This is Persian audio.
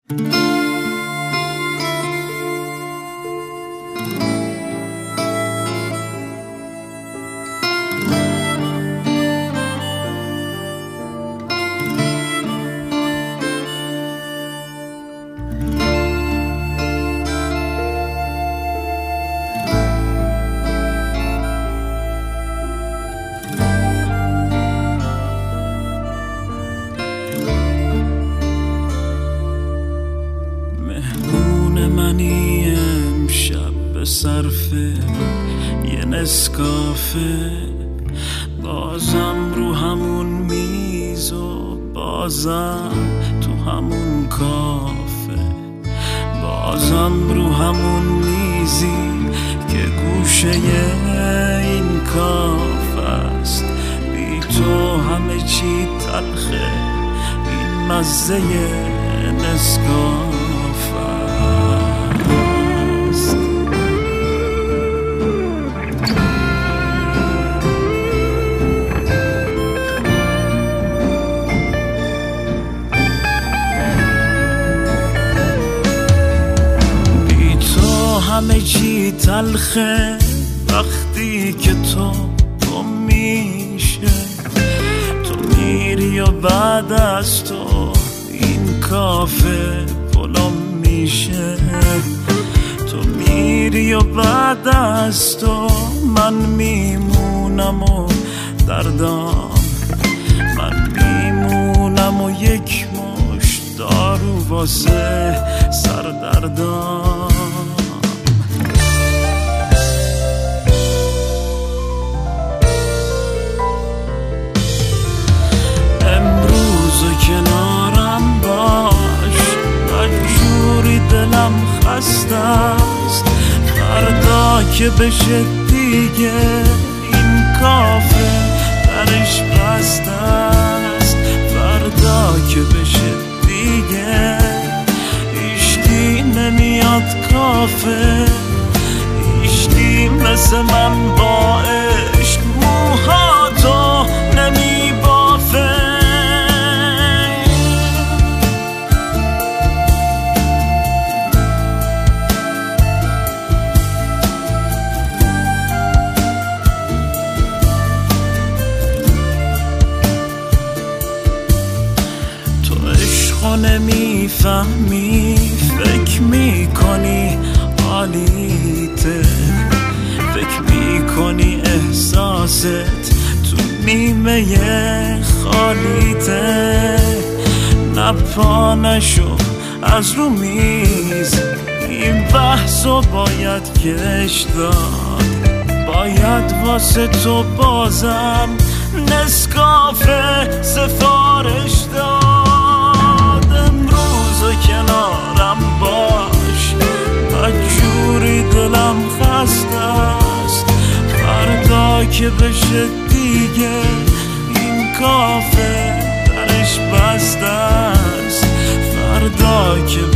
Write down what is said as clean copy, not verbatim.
صرفه یه نسکافه، بازم رو همون میز و بازم تو همون کافه، بازم رو همون میزی که گوشه این کافه است. بی تو همه چی تلخه، این مزه نسکافه. همه چی تلخه وقتی که تو گم میشه، تو میری و بعد از تو این کافه پلم میشه. تو میری و بعد از تو من میمونم و دردام، من میمونم و یک مشت دارو واسه سردردام. کنارم باش، بدجوری دلم خسته است. فردا که بشه دیگه این کافه درش بسته است. فردا که بشه دیگه هیچکی نمیاد کافه، هیچکی مثل من با عشق موهاتو نمیبافه. نمیفهمی، فکر میکنی حالیته، فکر میکنی احساست تو نیمه خالیته. نپا نشو از رو میز، این بحثو باید کش داد. باید واسه تو بازم نسکافه سفارش داد. کنارم باش، بدجوری دلم خسته است. فردا که بشه دیگه این کافه درش بسته است. فردا که